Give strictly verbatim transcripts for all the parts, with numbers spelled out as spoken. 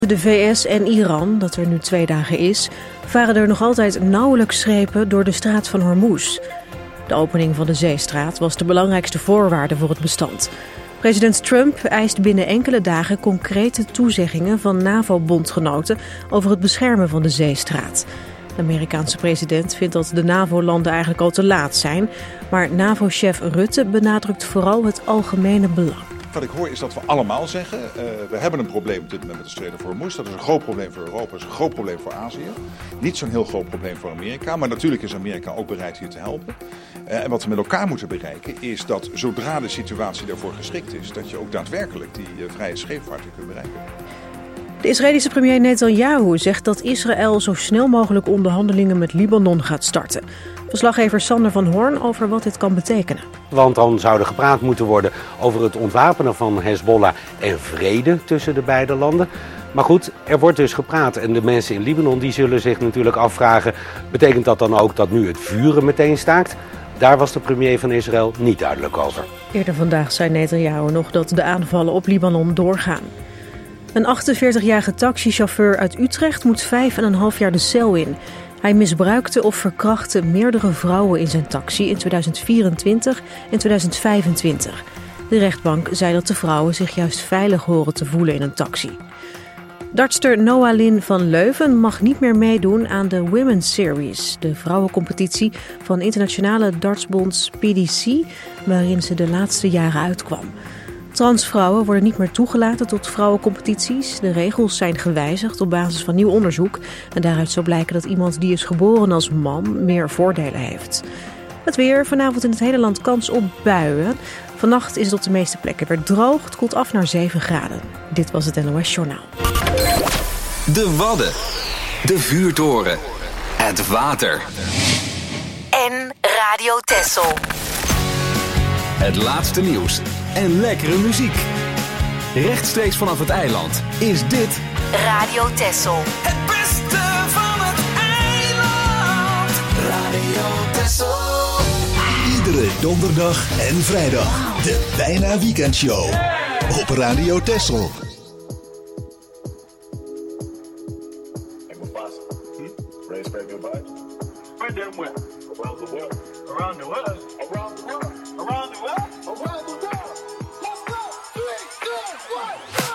De V S en Iran, dat er nu twee dagen is, varen er nog altijd nauwelijks schepen door de straat van Hormuz. De opening van de zeestraat was de belangrijkste voorwaarde voor het bestand. President Trump eist binnen enkele dagen concrete toezeggingen van NAVO-bondgenoten over het beschermen van de zeestraat. De Amerikaanse president vindt dat de NAVO-landen eigenlijk al te laat zijn, maar NAVO-chef Rutte benadrukt vooral het algemene belang. Wat ik hoor is dat we allemaal zeggen, uh, we hebben een probleem op dit moment met de Strait van Hormuz. Dat is een groot probleem voor Europa, dat is een groot probleem voor Azië. Niet zo'n heel groot probleem voor Amerika, maar natuurlijk is Amerika ook bereid hier te helpen. Uh, en wat we met elkaar moeten bereiken is dat zodra de situatie daarvoor geschikt is, dat je ook daadwerkelijk die uh, vrije scheepvaart kunt bereiken. De Israëlische premier Netanyahu zegt dat Israël zo snel mogelijk onderhandelingen met Libanon gaat starten. Verslaggever Sander van Hoorn over wat dit kan betekenen. Want dan zou er gepraat moeten worden over het ontwapenen van Hezbollah en vrede tussen de beide landen. Maar goed, er wordt dus gepraat en de mensen in Libanon die zullen zich natuurlijk afvragen, betekent dat dan ook dat nu het vuren meteen staakt? Daar was de premier van Israël niet duidelijk over. Eerder vandaag zei Netanyahu nog dat de aanvallen op Libanon doorgaan. Een achtenveertigjarige taxichauffeur uit Utrecht moet vijf en een half jaar de cel in. Hij misbruikte of verkrachtte meerdere vrouwen in zijn taxi in tweeduizend vierentwintig en tweeduizend vijfentwintig. De rechtbank zei dat de vrouwen zich juist veilig horen te voelen in een taxi. Dartster Noah Lynn van Leuven mag niet meer meedoen aan de Women's Series, de vrouwencompetitie van internationale dartsbond P D C, waarin ze de laatste jaren uitkwam. Transvrouwen worden niet meer toegelaten tot vrouwencompetities. De regels zijn gewijzigd op basis van nieuw onderzoek. En daaruit zou blijken dat iemand die is geboren als man meer voordelen heeft. Het weer, vanavond in het hele land kans op buien. Vannacht is het op de meeste plekken weer droog. Het koelt af naar zeven graden. Dit was het N O S Journaal. De Wadden. De vuurtoren. Het water. En Radio Texel. Het laatste nieuws en lekkere muziek. Rechtstreeks vanaf het eiland is dit Radio Texel. Het beste van het eiland. Radio Texel. Iedere donderdag en vrijdag. De Bijna Weekendshow. Op Radio Texel. Around the world. Around the world. Around the world. Around the world. Around the world. Let's go. Three, two, one,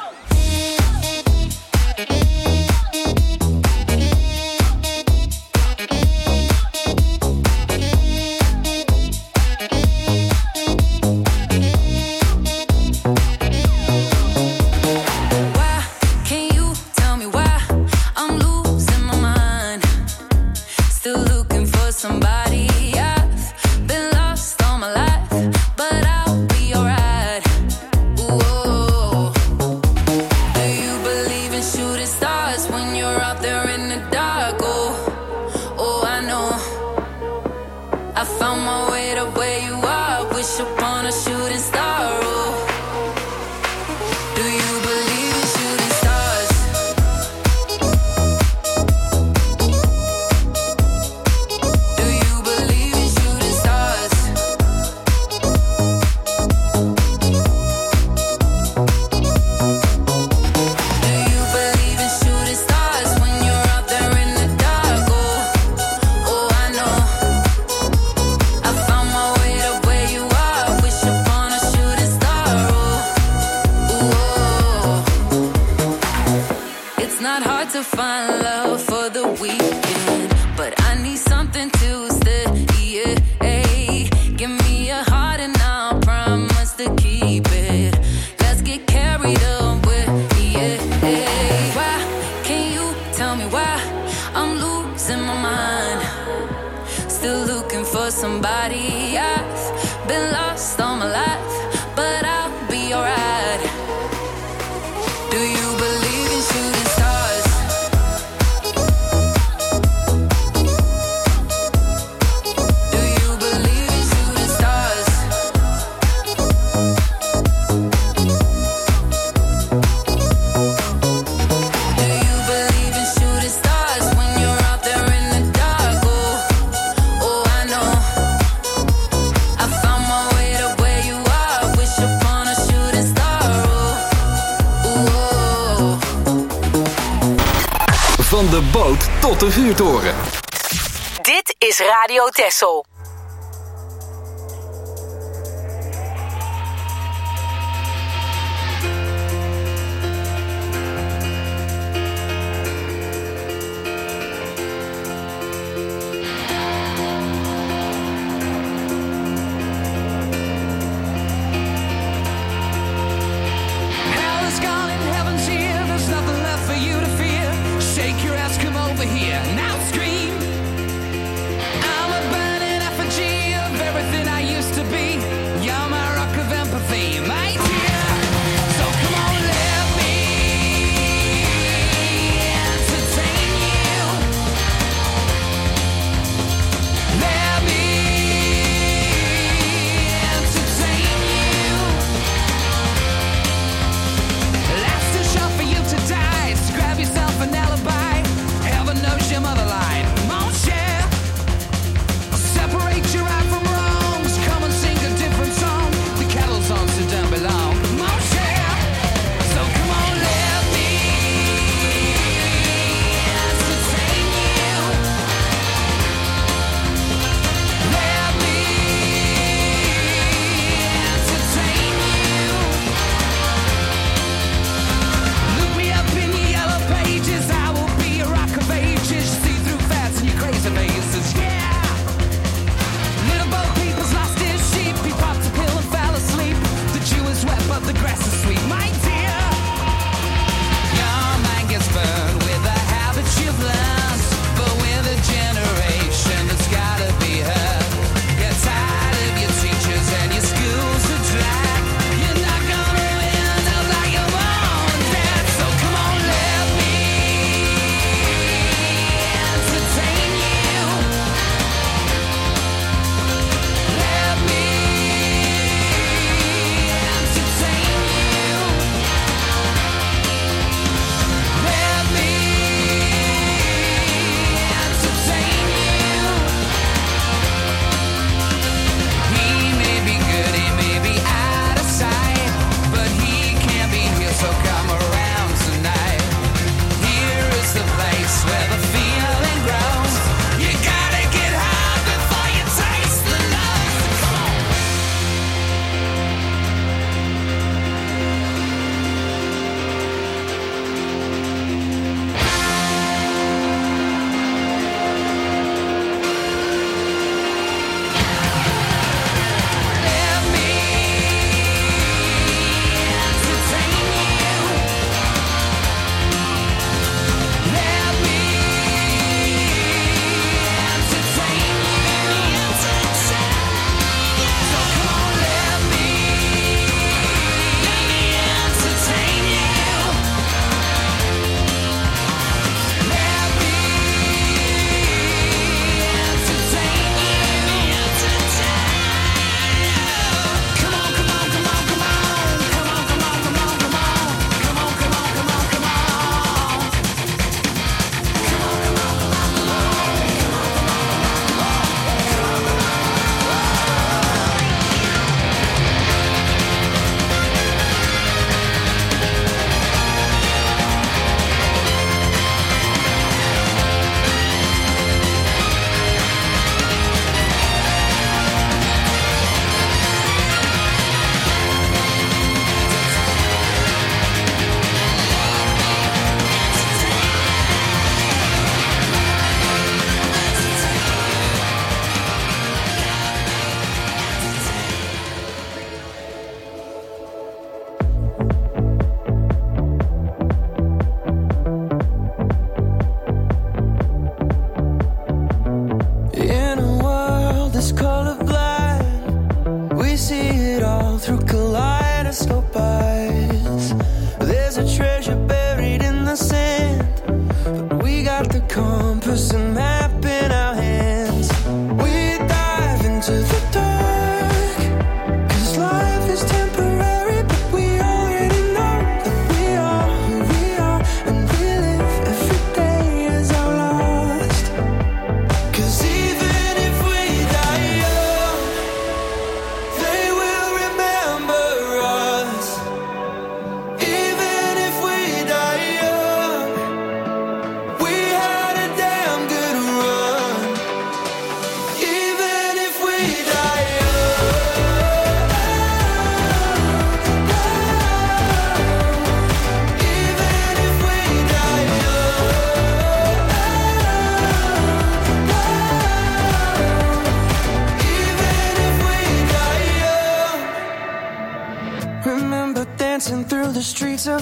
somebody. I've been lost all my life, but I'll be alright. Ooh, do you believe in shooting stars when you're out there in the dark? Oh, oh, I know. I found my way to where you are. Wish upon a shooting star. Oh, do you believe in shooting stars? Do you believe in shooting stars? Do you believe in shooting stars when you're out there in the dark? Oh, oh, I know. I found my way to where you are. Wish upon a shooting star. Oh, ooh, it's not hard to find love for the weekend, but I need something to stay. Yeah, give me a heart and I'll promise to keep it. Let's get carried away. Yeah, why can you tell me why I'm losing my mind? Still looking for somebody. I've been lost all my life, but I'll be alright. Do you believe in shooting stars? Van de boot tot de vuurtoren. Dit is Radio Texel. Shake your ass, come over here, now scream. I'm a burning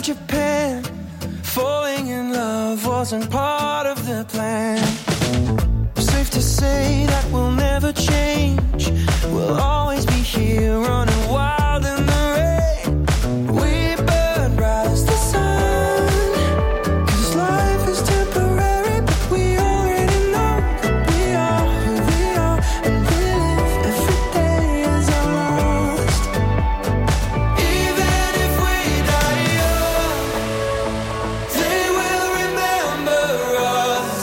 Japan. Falling in love wasn't part of the plan. Safe to say that we'll never change. We'll always be here running wild in the rain. We burn bright as the sun. 'Cause life is temporary, but we already know that we are who we are. And we live every day as our last. Even if we die young, they will remember us.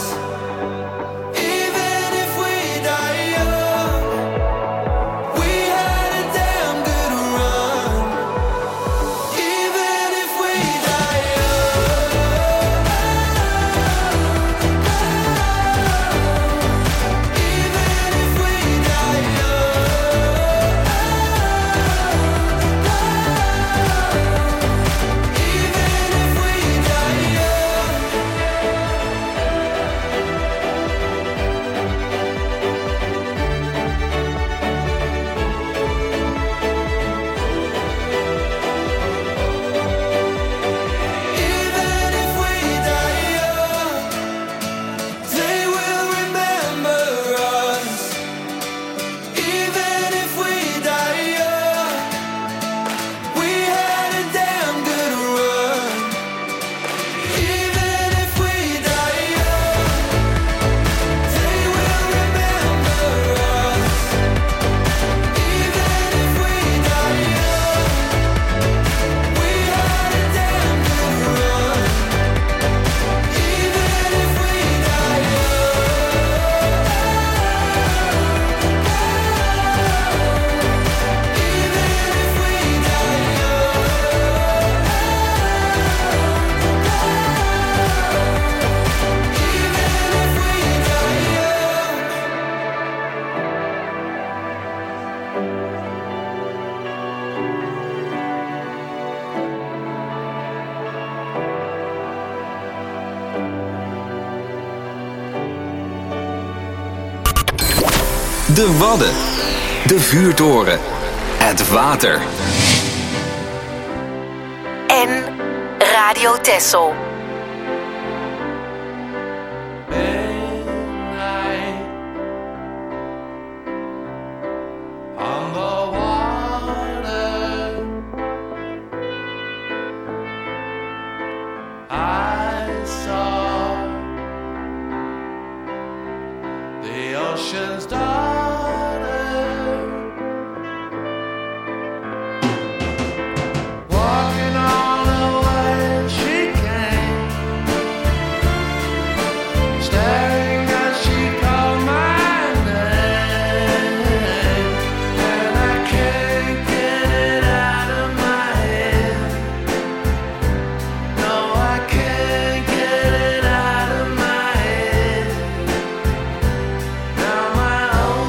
Even if we die young, we had a damn good run. Even if we die young, even if we die young, even if we die young. Even if we die young, they will remember us. Even if we die young, we had a damn good run. Even if we die young, they will remember us. Even if we die young, we had a damn good run. Even if we die De Wadden. De vuurtoren. Het water. En Radio Texel. on the water, I saw the ocean's daughter walking on a wave. She came, staring as she called my name, and I can't get it out of my head. No, I can't get it out of my head. Now my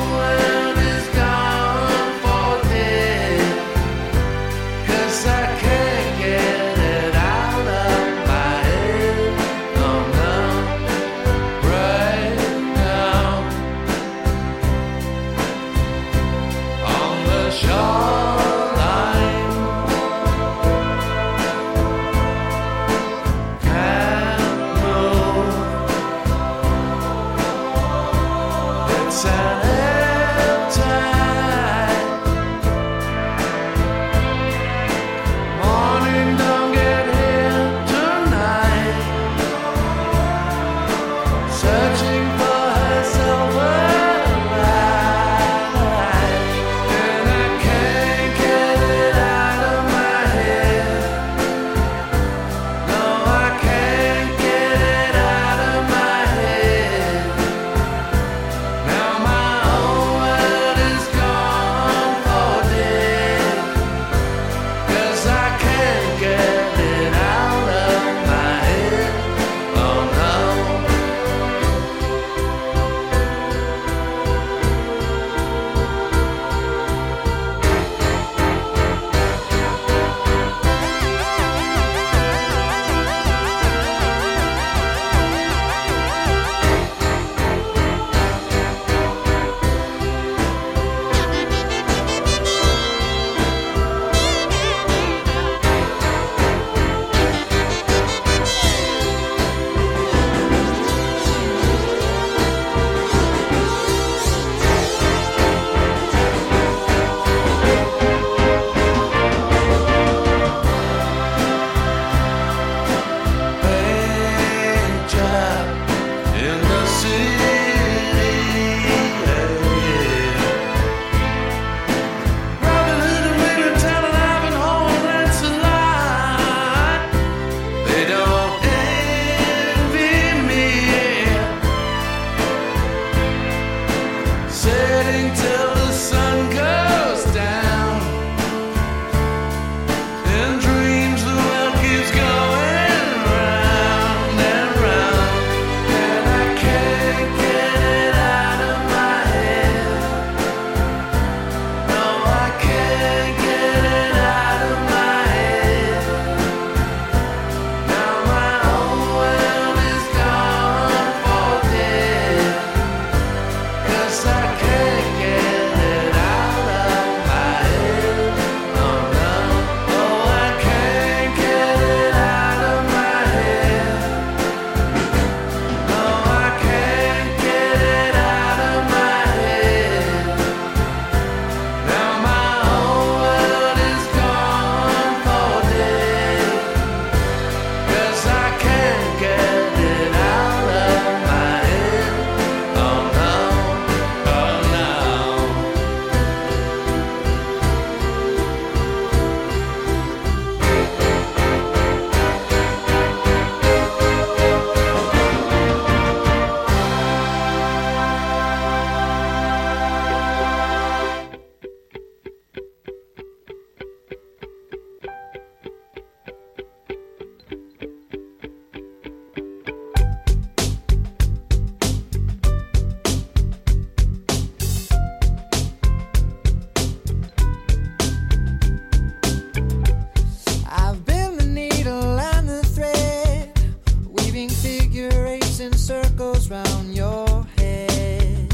figure eights in circles round your head.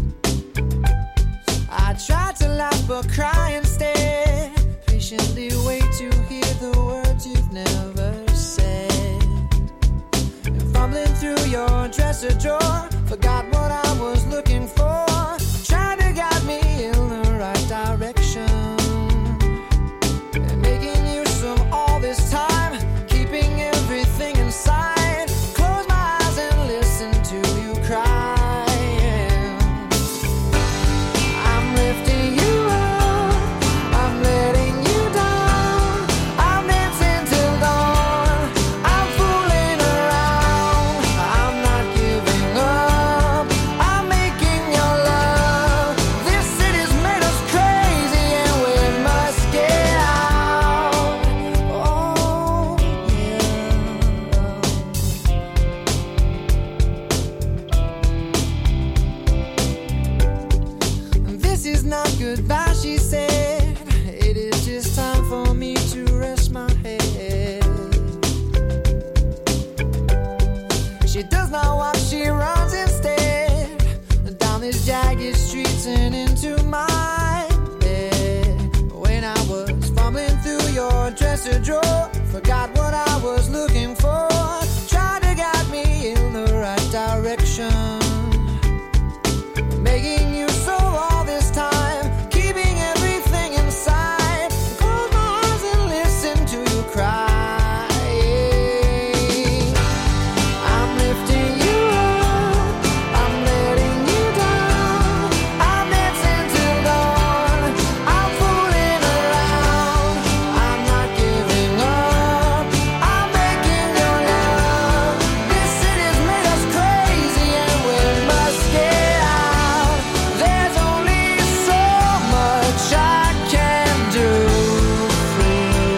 I tried to laugh but cry instead. Patiently wait to hear the words you've never said. And fumbling through your dresser drawer, forgot what I was looking for. Trying to guide me in the right direction. And making use of all this time, keeping everything inside. Close my eyes and listen to you crying. I'm lifting you up, I'm letting you down. I'm dancing till dawn, I'm fooling around. I'm not giving up, I'm making your love. This city's made us crazy and we must get out. Oh, yeah. This is not goodbye, she said. It is just time for me to rest my head. She does not walk, she runs instead. Down these jagged streets and into my bed. When I was fumbling through your dresser drawer, forgot what I was looking for. Tried to guide me in the right direction. Making you so all this time, keeping everything inside. Close my eyes and listen to you cry. I'm lifting you up, I'm letting you down. I'm dancing till dawn, I'm fooling around. I'm not giving up, I'm making your love. This city's made us crazy and we must get out. There's only so much I can do for you.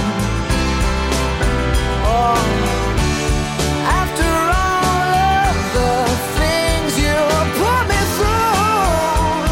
Oh, after all of the things you put me through.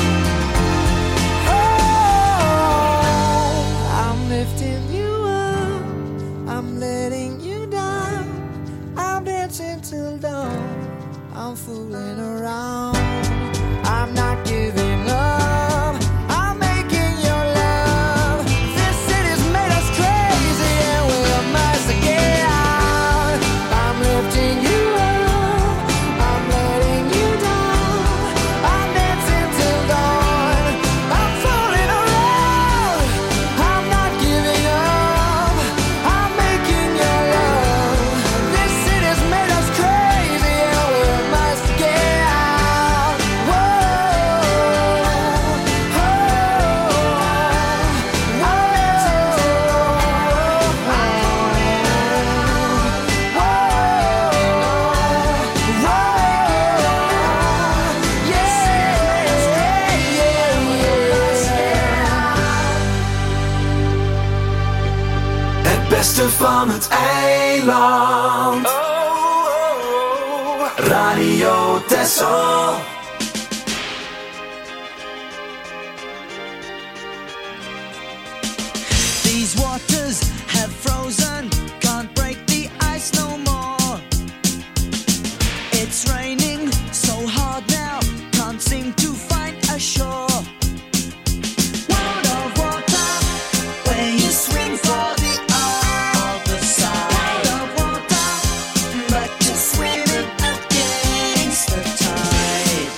Oh, I'm lifting you up, I'm letting you down. I'm dancing till dawn, I'm fooling around. I'm not giving up, I'm making your love. This city's made us crazy and we must get out. I'm lifting you up, I'm letting you down. I'm dancing till dawn, I'm fooling around. I'm not giving up, I'm making your love. This city's made us crazy and we must get out. Whoa, oh, I'm dancing till dawn. Het beste van het eiland. Radio Texel. These waters have frozen, can't break the ice no more. It's raining so hard now, can't seem to find a shore. World of water, where you swim for the other side. World of water, but you're swimming against the tide.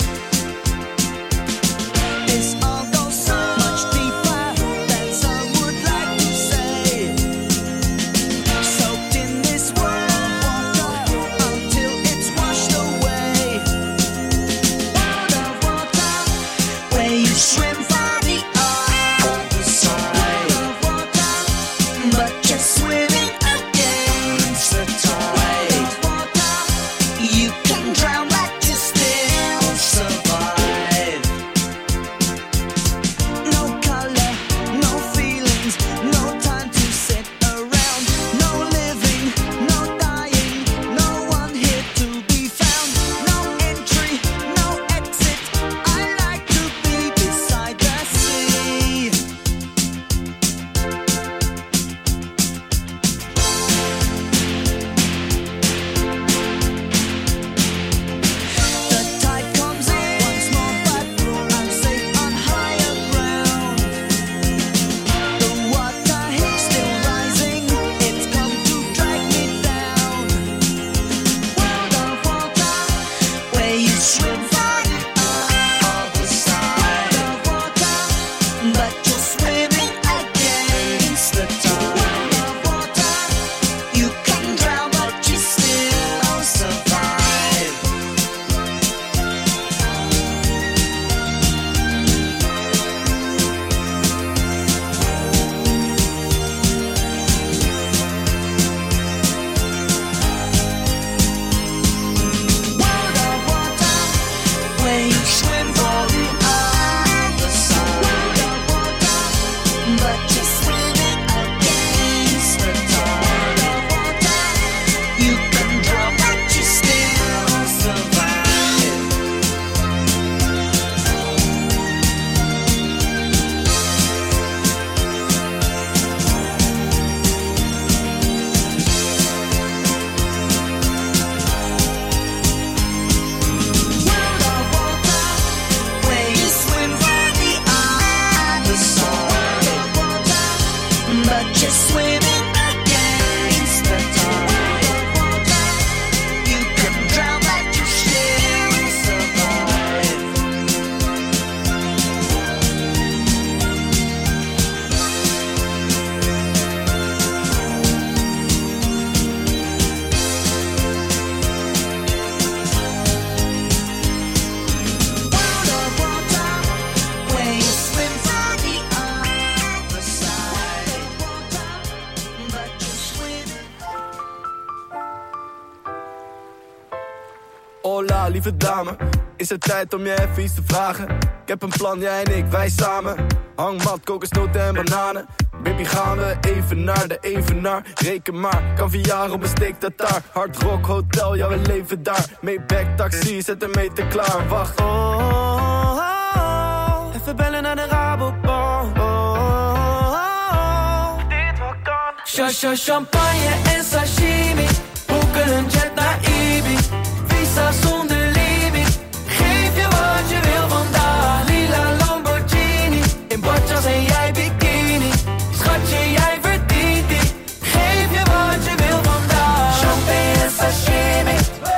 Hola, lieve dame, is het tijd om je even iets te vragen? Ik heb een plan, jij en ik, wij samen. Hangmat, kokosnoten en bananen. Baby, gaan we even naar de evenaar. Reken maar, caviar op een steak tartaar. Hard rock hotel, ja we leven daar. Maybach taxi, zet de meter klaar, wacht. Oh, oh, oh, even bellen naar de Rabobank. Oh, oh, oh, dit wat kan. Shasha, champagne en sashimi. Boeken een jet naar Ibiza. Visa zonder limiet. Geef je wat je wil vandaag. Lila Lamborghini. In badjas en jij bikini. Schatje, jij verdient die. Geef je wat je wil vandaag. Champagne en sashimi.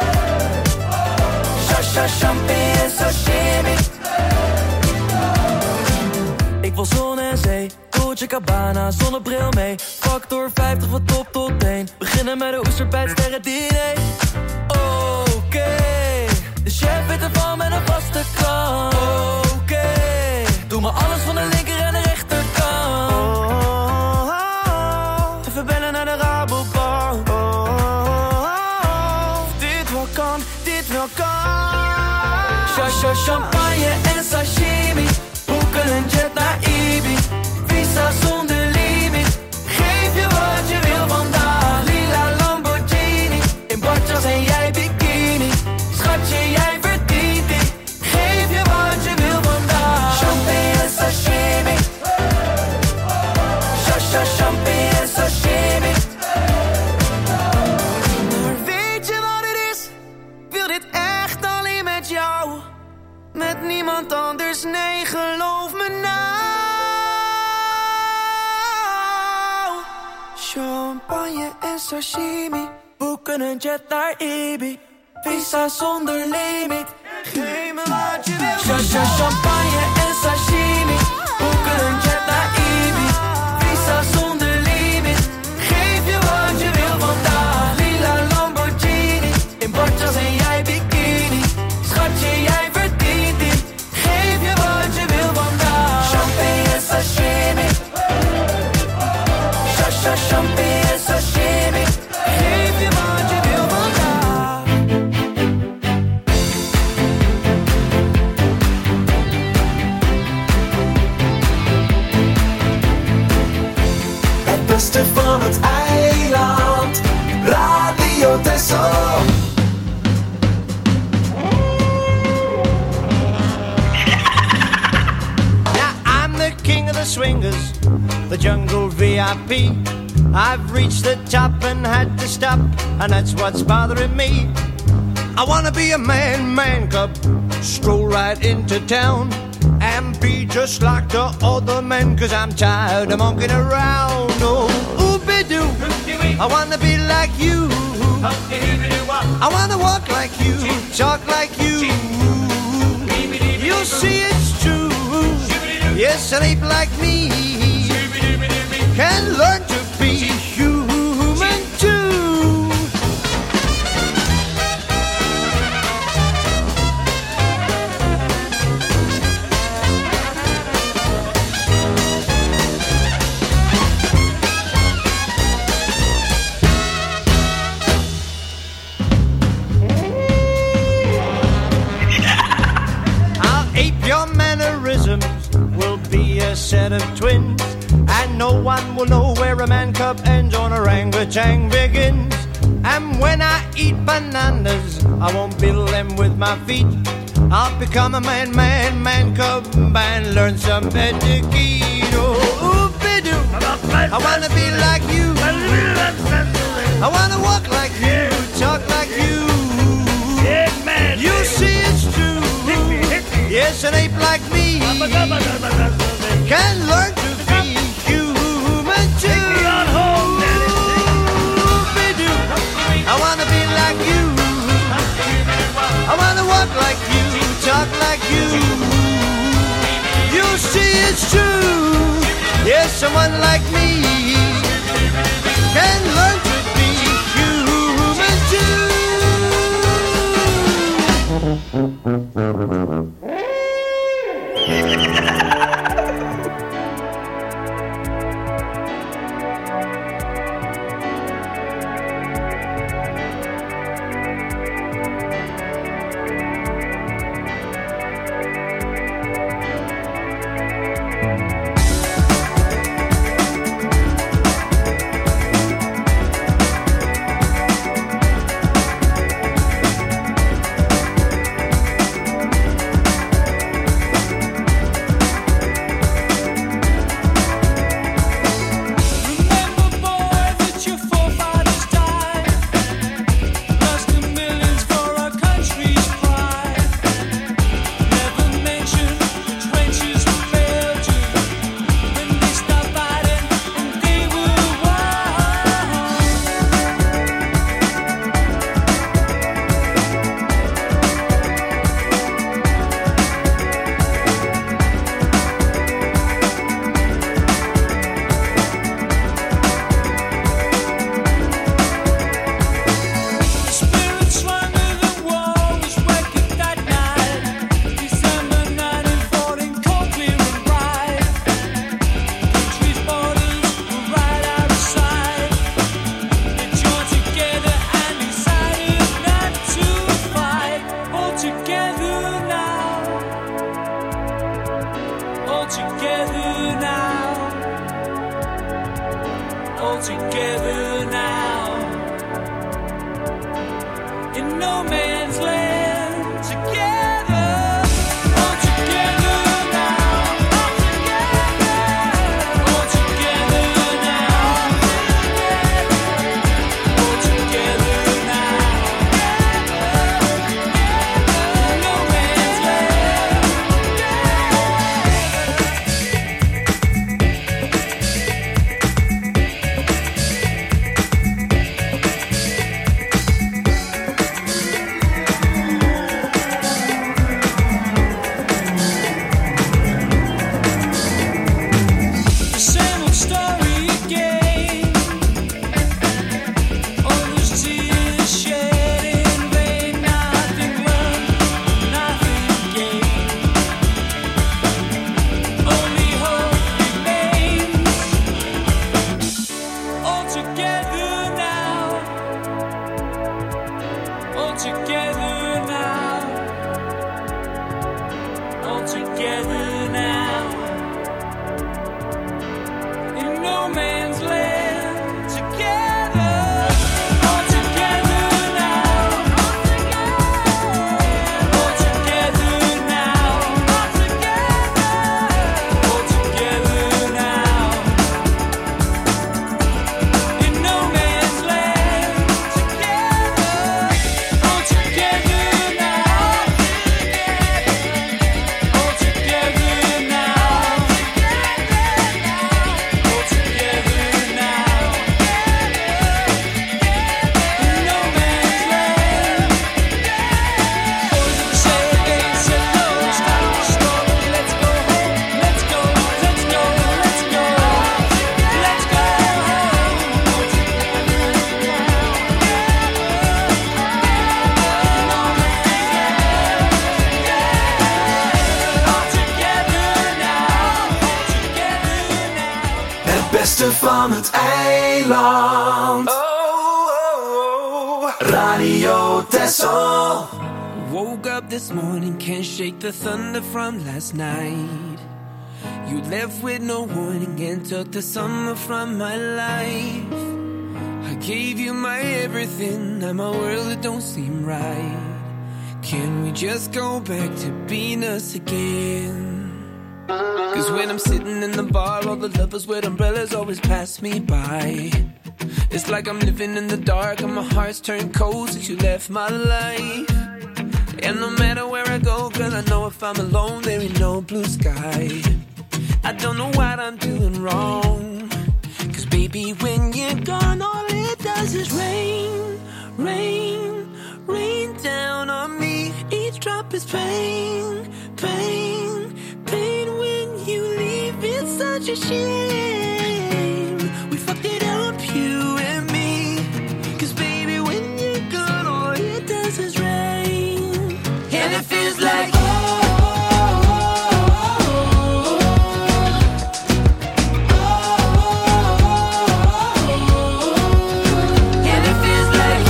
Shasha, champagne en sashimi. Ik wil zon en zee. Dolce Gabbana, zonnebril mee. Factor vijftig van top tot teen. Beginnen met een oester bij het sterrendiner. Oké, okay. De chef weet ervan met een vaste krant. Oké, okay. Doe maar alles van de linker en de rechterkant. Oh, oh, oh. Even bellen naar de Rabobank. Oh, oh, oh. Dit wel kan, dit wel kan. Shasha, champagne en sashimi. Boeken een jet naar Ibiza. Visa zonder limiet. Geef je wat je wil vandaag. Lila Lamborghini. In badjas en jij bikini. Schatje, jij verdient die. Geef je wat je wil vandaag. Champagne en sashimi. Shasha, champagne en sashimi. Maar weet je wat het is? Ik wil dit echt alleen met jou. Met niemand anders, nee, geloof me nou. Champagne en sashimi. Boeken een jet naar Ibiza. Visa zonder limiet. Geef me wat je wil. Shasha, champagne en sashimi. Boeken een jet naar Ibiza. Visa zonder limiet. Geef je wat je wil vandaag. Lila Lamborghini. In badjas en jij bikini. Schatje, jij verdient die. Geef je wat je wil vandaag. Champagne en sashimi. Shasha, champagne en sashimi. Geef je wat je wil vandaag. Het beste van het eiland. Radio Texel. King of the swingers, the jungle V I P. I've reached the top and had to stop, and that's what's bothering me. I wanna be a man, man cub, stroll right into town and be just like the other men, cause I'm tired of monkeying around. Oh, oopie-doo, I wanna be like you. I wanna walk like you, talk like you. You'll see it's true. Yes, an ape like me can learn to be human too. I'll ape your mannerisms. We'll be a set of twins, and no one will know where a man cub ends or an orangutan begins. And when I eat bananas, I won't build them with my feet. I'll become a man, man, man cub and learn some etiquette. Oh, oopie-doo, I wanna be like you. I wanna walk like you, talk like you. You see it's true. Yes, an ape like me can learn to be human too. Oopie-doo, I wanna be like you. I wanna walk like you, talk like you. You see it's true. Yes, someone like me can learn to be human too. in no man's land together. All together now. All together now. All together now. In no man's land. The same old story again. All those tears shed in vain. Nothing learned, nothing gained. Only hope remains. All together now. All together now. All together now. In no man's land together. All together now. All together now. All together now. In no man's land together. All together now. All together now. All together now. In no man's land. Boys of the same day said no, stop the story. Let's go home. Let's go. Let's go. Let's go. Let's go home. All together now. All together now. Together now. Het beste van het eiland. Oh, oh, oh. Radio Texel. Woke up this morning, can't shake the thunder from last night. You left with no warning and took the summer from my life. I gave you my everything, now my world it don't seem right. Can we just go back to being us again? Cause when I'm sitting in the bar, all the lovers with umbrellas always pass me by. It's like I'm living in the dark and my heart's turned cold since you left my life. And no matter where I go, girl, I know if I'm alone, there ain't no blue sky. I don't know what I'm doing wrong. Cause baby, when you're gone, all it does is rain, rain, rain down on me. Each drop is pain, pain, pain. When you leave, it's such a shame. We fucked it up, you and me. Cause baby, when you're gone, all it does is rain. And it feels like And it feels like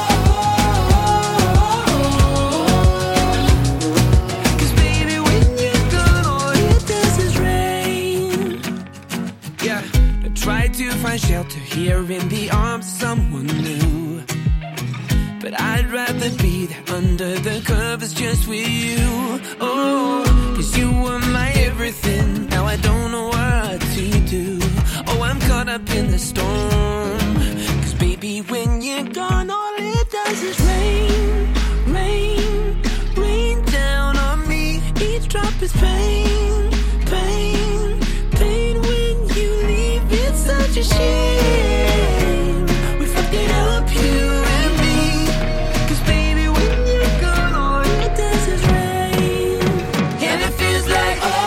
Cause baby, when you're gone, all it does is rain. Yeah, I tried to find shelter here in the arms of someone new, but I'd rather be there under the covers just with you. Oh, cause you were my everything. Now I don't know what to do. Oh, I'm caught up in the storm. Cause baby, when you're gone, all it does is rain, rain, rain down on me. Each drop is pain, pain, pain. When you leave, it's such a shame. We fucked it up, you and me. Cause baby, when you're gone, all it does is rain. And it feels like oh,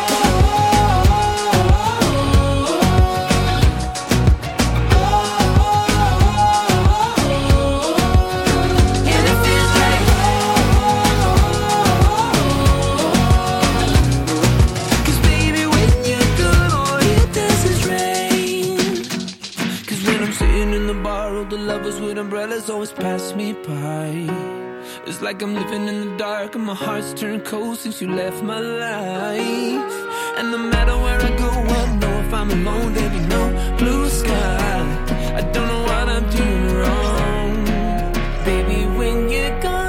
and it feels like Cause baby, when you're gone, all it does is rain. Cause when I'm sitting in the bar, all the lovers with umbrellas always pass me by. It's like I'm living in the dark and my heart's turned cold since you left my life. And no matter where I go, I know if I'm alone, there be no blue sky. I don't know what I'm doing wrong. Baby, when you're gone,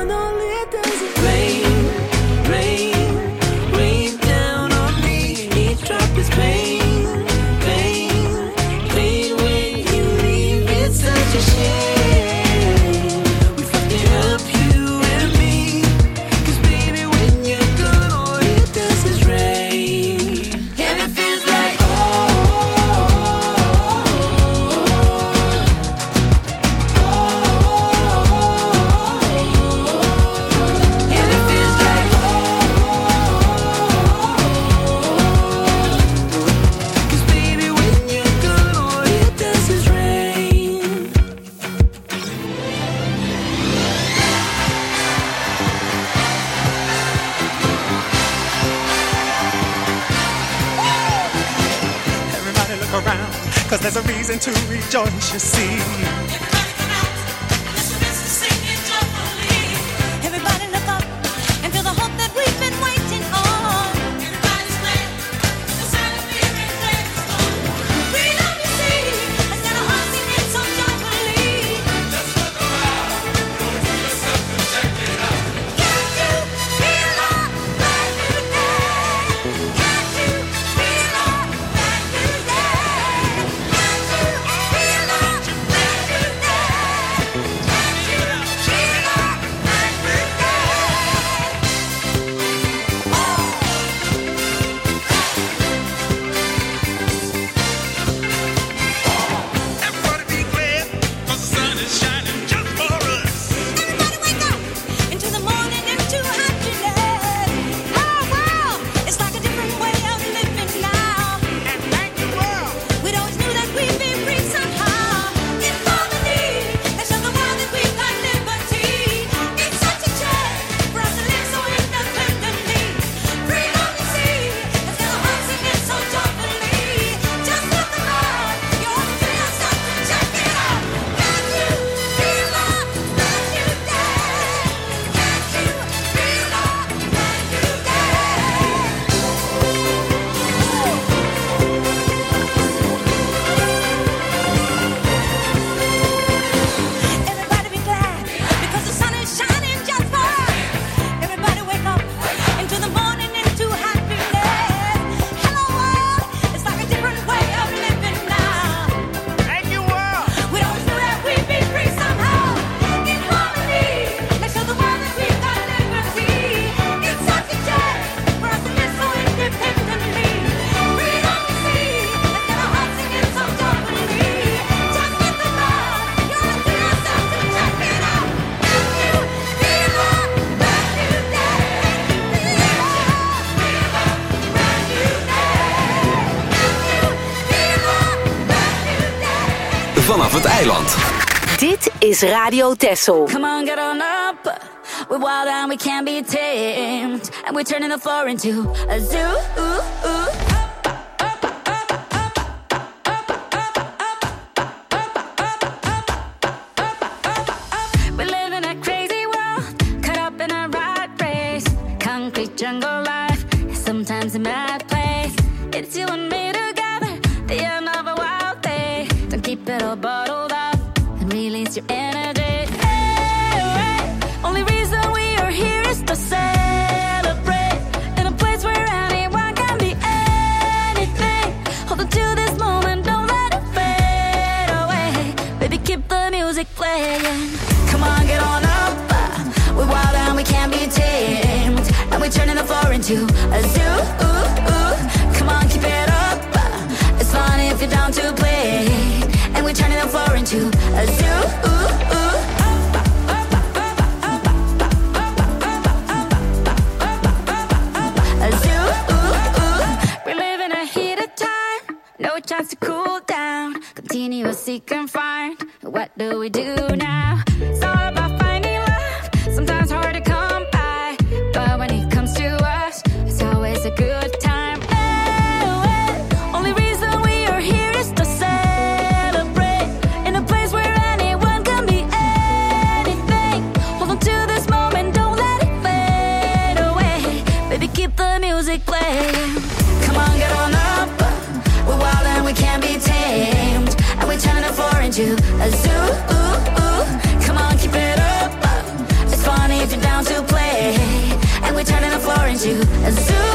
'cause there's a reason to rejoice, you see. Everybody look up and feel the hope that we've been waiting on. Everybody's glad the sound of fear and praise is gone. Freedom, you see, has got a heart singing so joyfully. Just look around, go to yourself and check it out. Can't you feel a brand new day? Can't you feel a brand new day? Can't you feel a brand new day? Can't you feel a brand new Everybody be glad, 'cause the sun is shining just for us. Everybody wake up into the morning, into happiness. Oh, wow, it's like a different way of living now. And thank the world. We always knew that we'd be free somehow. In harmony, and show the world that we've got liberty. It's such a change for us to live so independently. Freedom, you see, has got a heart singing so joyfully. Just look around, you ought to feel yourself to check it out. Can't you feel a brand new day? Can't you feel a brand new Everybody be glad because the sun is shining just for us. Everybody wake up into the morning, into happiness. Hello world, it's like a different way of living now. Thank you, world. We always knew that we'd be free somehow. In harmony, let's show the world that we've got liberty. It's such a change for us to live so independently. Freedom, you see, has got a heart singing so joyfully. Just look around, you ought to feel yourself to check it out. Can't you feel a brand new day? Feel a brand new day. Can't you feel a brand new day? Vanaf het eiland. Dit is Radio Texel. Come on, get on up. We're wild and we can't be tamed. And we're turning the floor into a zoo. We live in a crazy world, caught up in a rat race. Concrete jungle life is sometimes a mad place. It's you and me together, the end of a wild day. Don't keep it all bottled up and release your energy. Hey, hey. Only reason we are here is to celebrate in a place where anyone can be anything. Hold on to this moment, don't let it fade away. Baby, keep the music playing. Come on, get on up. We're wild and we can't be tamed. And we're turning the floor into a zoo. Come on, keep it up. It's fun if you're down to play. And we're turning the floor into a zoo. A zoo. We live in a heated time, no chance to cool down. Continuously confined. What do we do now? It's all about finding love. Sometimes hard to come by, but when it comes to us, it's always a good time. Hey, hey. Only reason we are here is to celebrate in a place where anyone can be anything. Hold on to this moment, don't let it fade away. Baby, keep the music playing. Come on, get on up. We're wild and we can't be tamed. And we're turning the floor into a zoo. Come on, keep it up. It's funny if you're down to play. And we're turning the floor into a zoo.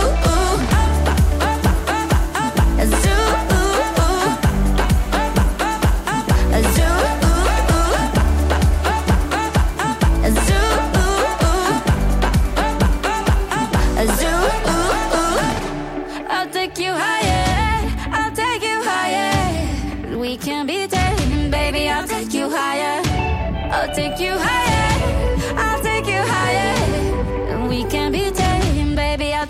A zoo. A zoo. A zoo. A zoo. I'll take you higher. I'll take you higher. We can be taken, baby. I'll take you higher. I'll take you higher. I'll take you higher. We can be taken, baby. I'll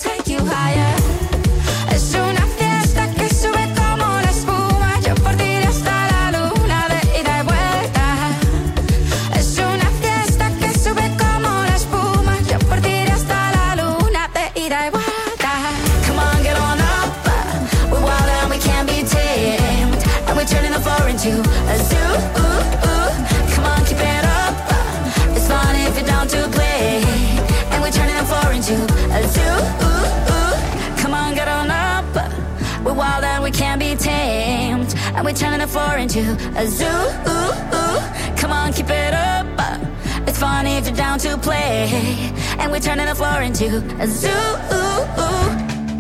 into a zoo. Come on, keep it up. It's fun if you're down to play. And we're turning the floor into a zoo. Come on, get on up. We're wild and we can't be tamed. And we're turning the floor into a zoo. Come on, keep it up. It's fun if you're down to play. And we're turning the floor into a zoo.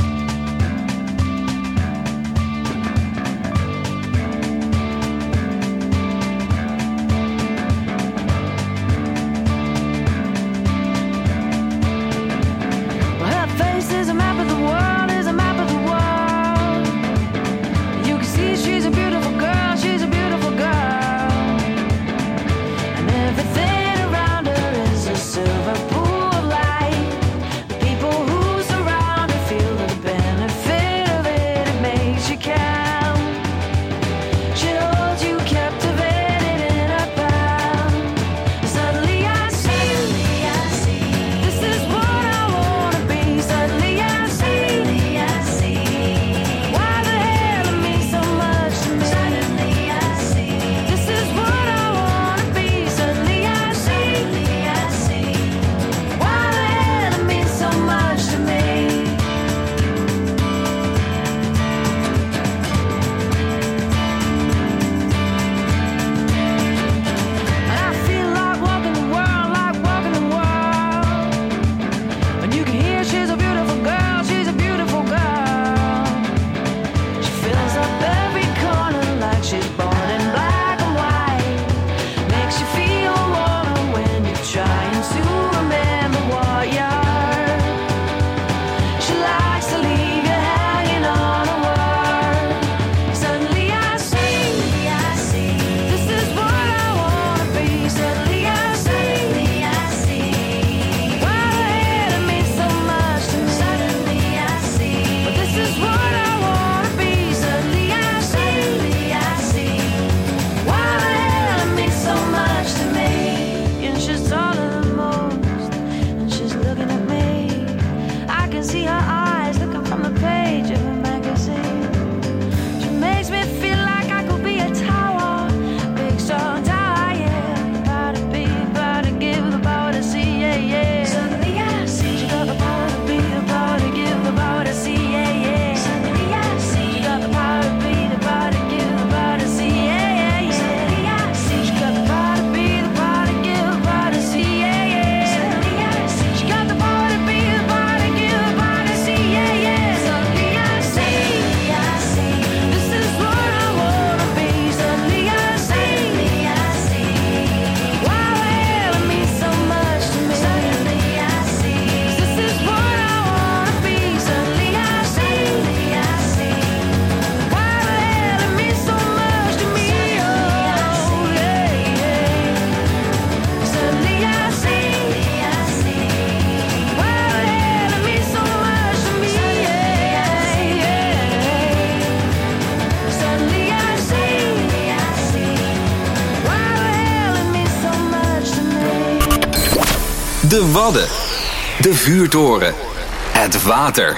De Wadden. De Vuurtoren. Het water.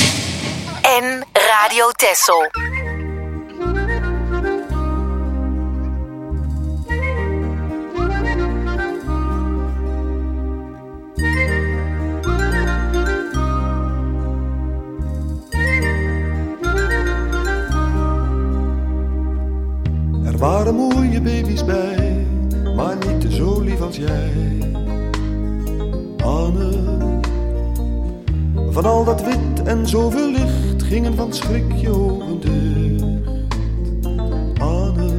En Radio Texel. Er waren mooie baby's bij, maar niet zo lief als jij. Anne, van al dat wit en zoveel licht gingen van schrik je ogen dicht. Anne,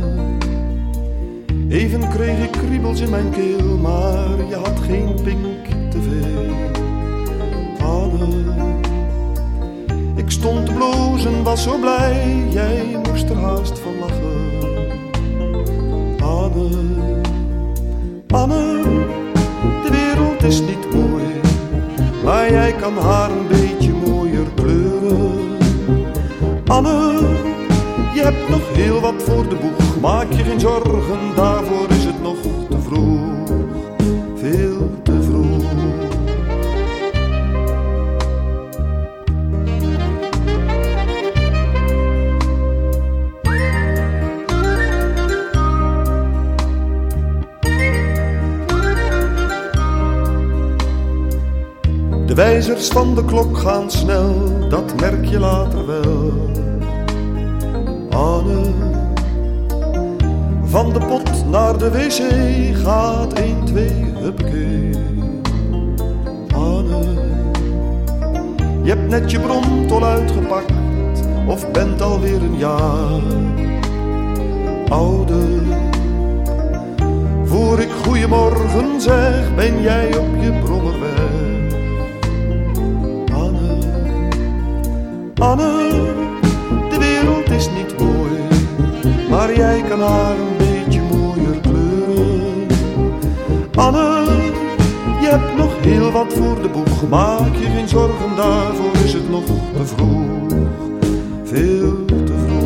even kreeg ik kriebels in mijn keel, maar je had geen pink te veel. Anne, ik stond te blozen, was zo blij, jij moest er haast van lachen. Anne, Anne, de wereld is niet mooi, maar jij kan haar een beetje mooier kleuren. Anne, je hebt nog heel wat voor de boeg, maak je geen zorgen, daarvoor is het nog te vroeg, veel te vroeg. wijzers van de klok gaan snel, dat merk je later wel. Anne, van de pot naar de wc gaat een, twee, huppakee. Anne, je hebt net je brontol uitgepakt of bent alweer een jaar ouder. Voor ik goeiemorgen zeg, ben jij op je brommer weg. Anne, Anne, de wereld is niet mooi, maar jij kan haar een beetje mooier kleuren. Anne, je hebt nog heel wat voor de boeg, maak je geen zorgen, daarvoor is het nog te vroeg, veel te vroeg.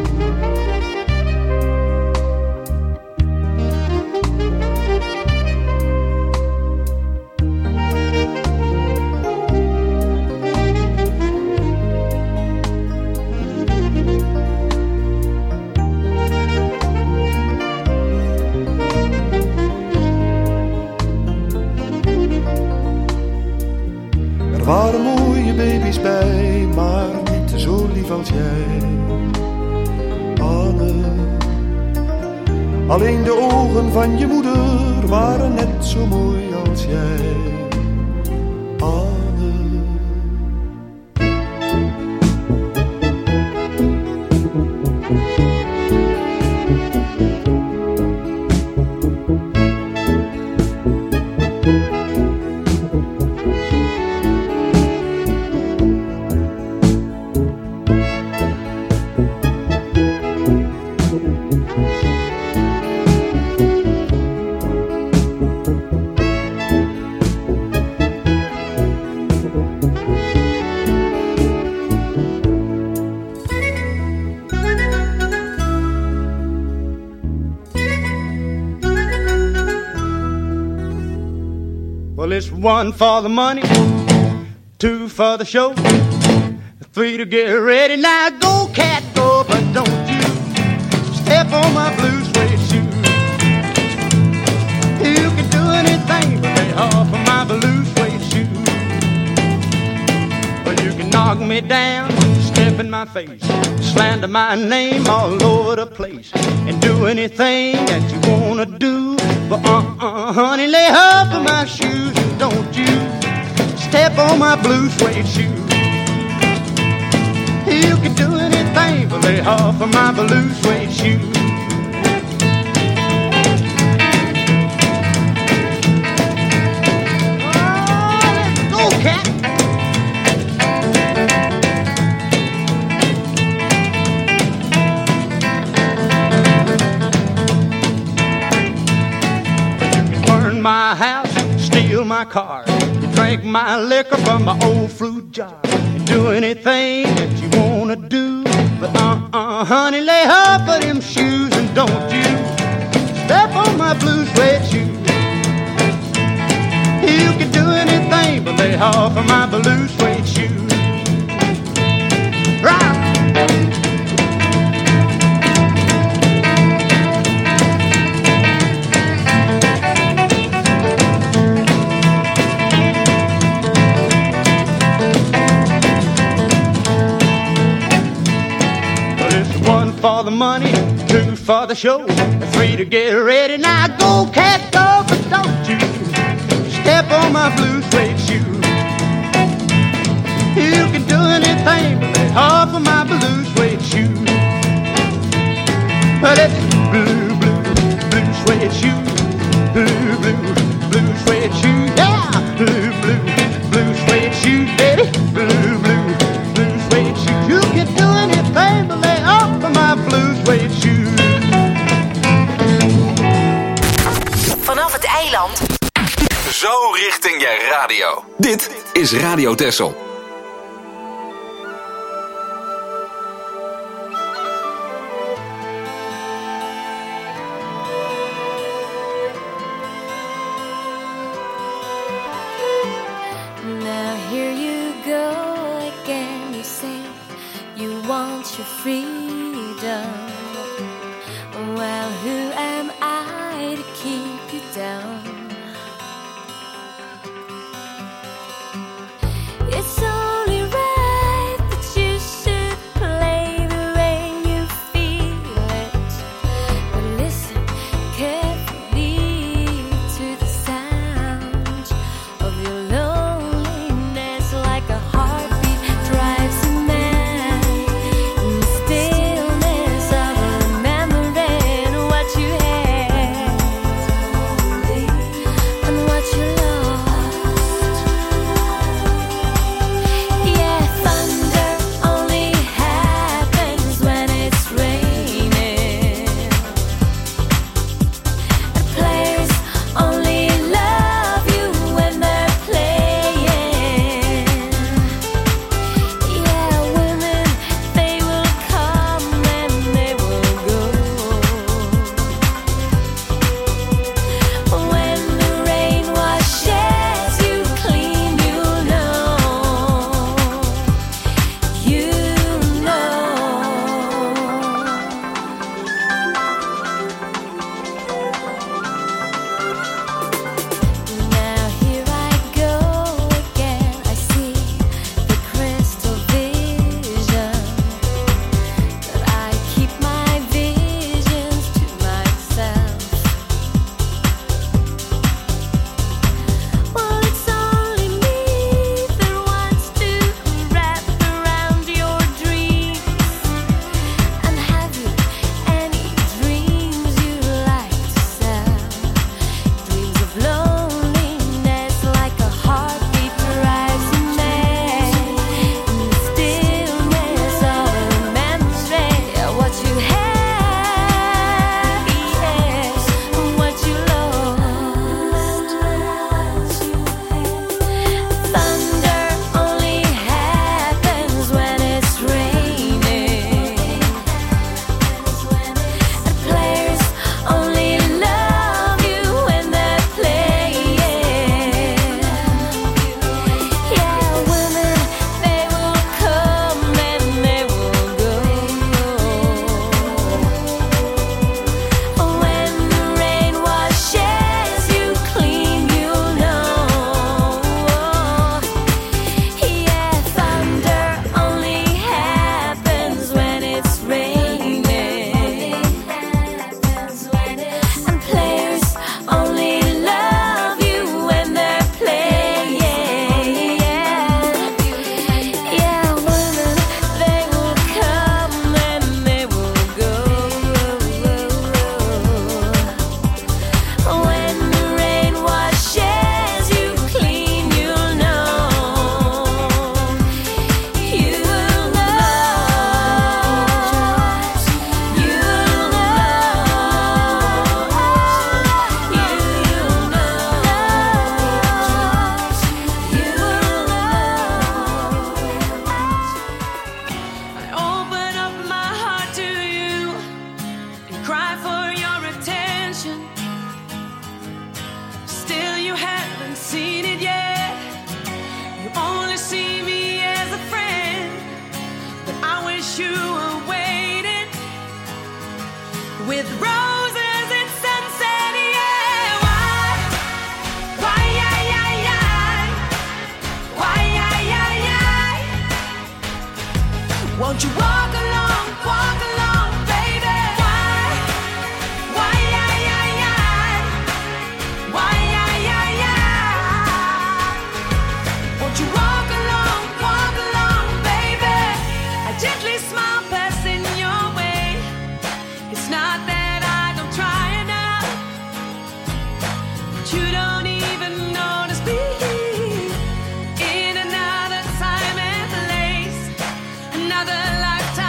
Er waren mooie baby's bij, maar niet zo lief als jij, Anne. Alleen de ogen van je moeder waren net zo mooi als jij, Anne. Well, it's one for the money, two for the show, three to get ready. Now go, cat, go, but don't you step on my blue suede shoe. You can do anything but lay off of my blue suede shoe. Well, you can knock me down, step in my face, slander my name all over the place, and do anything that you wanna do. But uh-uh, honey, lay off of my shoes and don't you step on my blue suede shoe. You can do anything but lay off of my blue suede shoe. Oh, let's go, cat. My house, steal my car, you drink my liquor from my old fruit jar, you do anything that you wanna do. But uh-uh, honey, lay off of them shoes and don't you step on my blue suede shoe. You can do anything but lay off of my blue suede shoe. Right. For the money, two for the show, three to get ready. Now go, cat, go, but don't you step on my blue suede shoe. You can do anything but lay off of my blue suede shoe. But it's blue, blue, blue suede shoe, blue, blue, blue suede shoe, yeah, blue, blue, blue suede shoe, baby, blue, blue, blue suede shoe. You can do anything but lay off of my blue suede shoe. Vanaf het eiland. Zo richting je radio. Dit is Radio Texel. Now here you go again, you say you want your freedom. Well, who am I to keep you down? It's only right that you should play the way you feel it. But listen carefully to the sound of your loneliness, like a heartbeat drives a man in the stillness of remembering what you had and what you lost. Yeah, thunder only happens when it's raining. And players only love you when they're playing. Yeah, women, they will come and they will go. When the rain washes you clean, you know, you know. Now here I go again. I see the crystal vision, but I keep my visions to myself. Well, it's only me that wants to wrap around your dreams. And have you any dreams you like to sell? Dreams of loneliness, like a heartbeat drives a man in the stillness of remembering what you had, yes, and what you lost. Thunder only happens when it's raining. And players only love you when they're playing. Yeah, women, they will come and they will go. When the rain washes you clean, you know. Yeah, thunder only happens when it's raining. And players only love you when they're playing. Yeah, women, they will come and they will go. When the rain washes you clean, you'll know. You'll know. You'll I open up my heart to you and cry for your attention. Still, you haven't seen it yet. You only see me as a friend, but I wish you were waiting with roses and sunset. Yeah, why? Why, yeah, yeah, yeah. Why, yeah, yeah, yeah. Won't you walk along, walk along, baby? Why? Why, yeah, yeah, yeah. Why, yeah, yeah, yeah. Won't you walk along, walk along, baby? I gently smile, passing your way. It's not that I don't try enough, but you don't even notice me. In another time and place, another lifetime.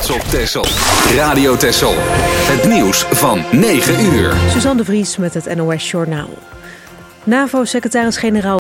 trots op Texel. Radio Texel. Het nieuws van negen uur. Suzanne de Vries met het N O S Journaal. NAVO-secretaris-generaal